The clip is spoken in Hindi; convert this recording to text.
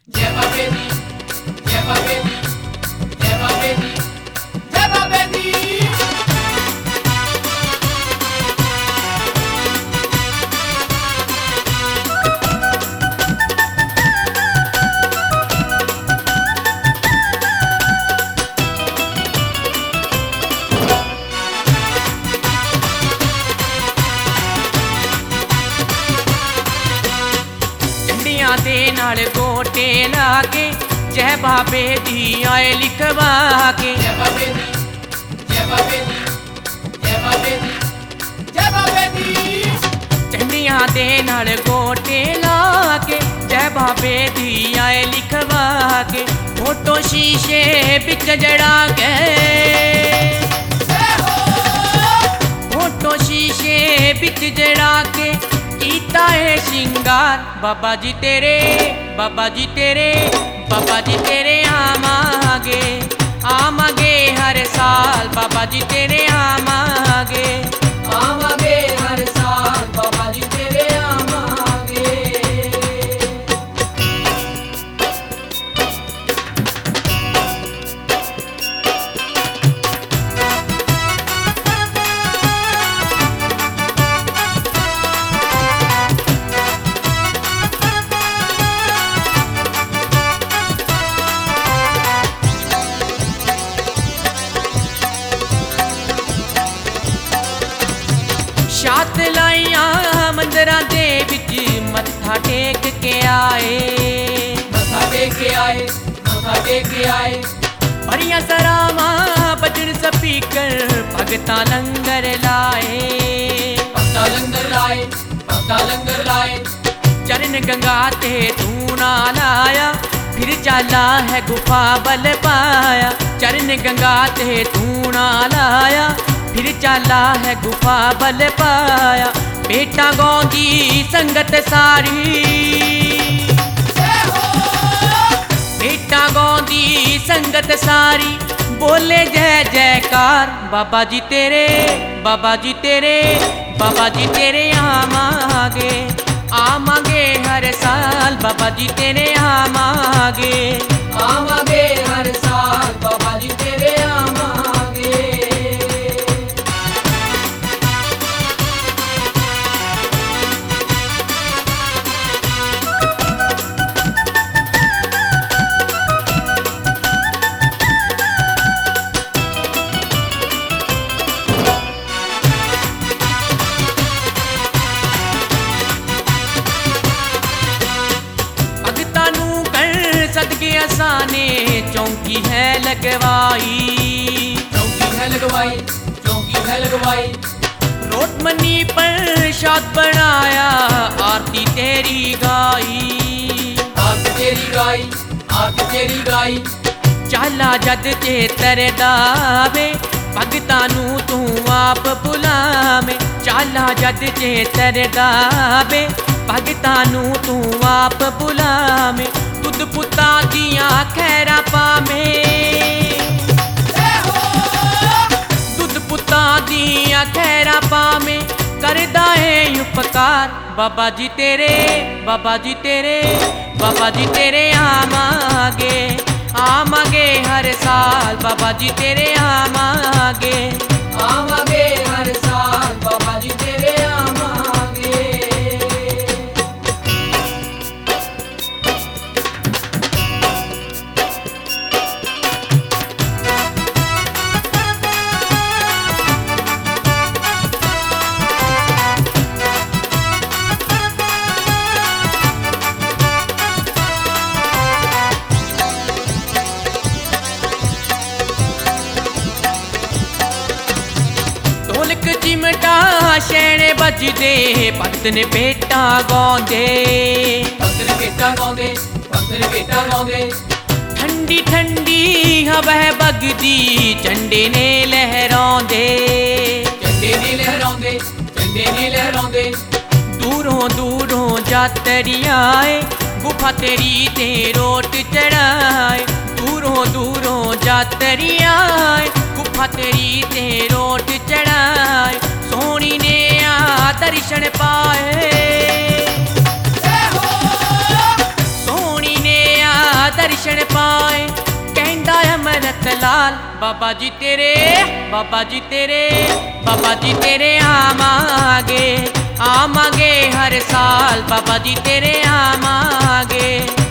जय बाबे दी, जय बाबे दी, जय बाबे दी, जय बाबे दी। झंडियां दे नाल गोटे ला के जय बाबे दी आए लिखवा के। जय बाबे दी, जय बाबे दी, जय बाबे दी, जय बाबे दी। झंडियां दे नाल गोटे ला के जय बाबे दी आए लिखवा के। फोटो शीशे बिच जड़ा के, फोटो शीशे बिच जड़ा के कीता है शिंगार। बाबा जी तेरे, बाबा जी तेरे, बाबा जी तेरे आवांगे, आवांगे हर साल। बाबा जी तेरे आवांगे, आवांगे हर साल। बाबा जी तेरे आवांगे। छात लाइया मंदिरां दे विच मत्था टेक के आए, मत्था टेक के आए, मत्था टेक के आए। भरियां सरावां बजन स्पीकर भगतां लंगर लाए, भगता लंगर लाए, भगता लंगर लाए। चरण गंगा ते तू ना लाया, फिर चाला है गुफा बल पाया। चरण गंगा ते तू ना लाया, फिर चाला है गुफा बल पाया। बेटा गौंदी संगत सारी, बेटा गौंदी संगत सारी बोले जय जयकार। बाबा जी तेरे, बाबा जी तेरे, बाबा जी तेरे आवांगे, आवांगे हर साल। बाबा जी तेरे आवांगे, आवांगे हर साल। बाबा जी तेरे आवांगे। भगतां नूं कर सदके असाने चौंकी है लगवाई, चौकी है लगवाई, चौकी है लगवाई। रोट मनी प्रसाद बनाया, आरती तेरी गाई, आरती तेरी गाई, आरती तेरी गाई। चाला जद चेतर दावे भगतां नूं तू आप बुलावे। चाला जद चेतर दावे भगतां नूं तू आप बुलावे। दुध पुत्तां दियां खैरां पावे, दुध पुत्तां दियां खैरां पावे। करदा है उपकार बाबा जी तेरे, बाबा जी तेरे, बाबा जी तेरे आवांगे, आवांगे हर साल। बाबा जी तेरे आवांगे, आवांगे हर साल। बाबा जी तेरे आवांगे। ढोलक चिमटा शैणे बजदे भगत ने भेटां गाउंदे, भगत ने भेटां गाउंदे, भगत ने भेटां गाउंदे। ठंडी ठंडी हवा बगदी झंडे ने लहराउंदे, झंडे ने लहराउंदे, झंडे ने लहराउंदे। दूरों दूरों जातरी आए गुफा तेरी ते रोट चढ़ाए। दूरों दूरों जातरी आए गुफा तेरी ते रोट चढ़ाए। सोनी ने आ दर्शन पाए, सोनी ने आ ਦਰਸ਼ਨ ਪਾਏ ਕਹਿੰਦਾ ਅਮਰਤ ਲਾਲ ਬਾਬਾ ਜੀ ਤੇਰੇ ਬਾਬਾ ਜੀ ਤੇਰੇ ਬਾਬਾ ਜੀ ਤੇਰੇ ਆਵਾਂਗੇ ਆਵਾਂਗੇ ਹਰ ਸਾਲ ਬਾਬਾ ਜੀ ਤੇਰੇ ਆਵਾਂਗੇ।